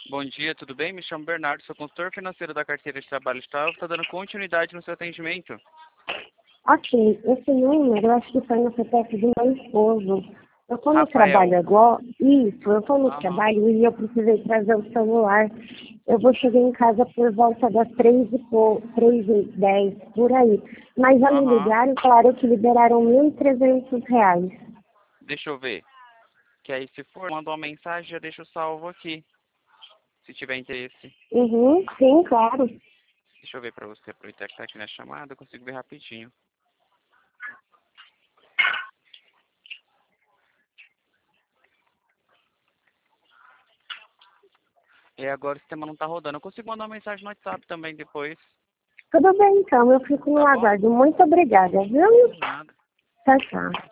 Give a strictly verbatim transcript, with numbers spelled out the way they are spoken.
Bom dia, tudo bem? Me chamo Bernardo, sou consultor financeiro da carteira de trabalho estável. Está dando continuidade no seu atendimento? Ok, esse número eu acho que foi no C P F do meu esposo. Eu estou no Rafael. trabalho agora, isso, eu estou no Aham. trabalho e eu precisei trazer o celular. Eu vou chegar em casa por volta das três e pou, três e dez, por aí. Mas já me Aham. ligaram, claro que liberaram mil e trezentos reais. Deixa eu ver. Que aí, se for, manda uma mensagem, já deixo salvo aqui. Se tiver interesse. Uhum, sim, claro. Deixa eu ver pra você, aproveitar que tá aqui na chamada, eu consigo ver rapidinho. E agora o sistema não tá rodando. Eu consigo mandar uma mensagem no WhatsApp também depois. Tudo bem, então, eu fico no Tá bom? aguardo. Muito obrigada, viu? Nada. Tchau, tchau.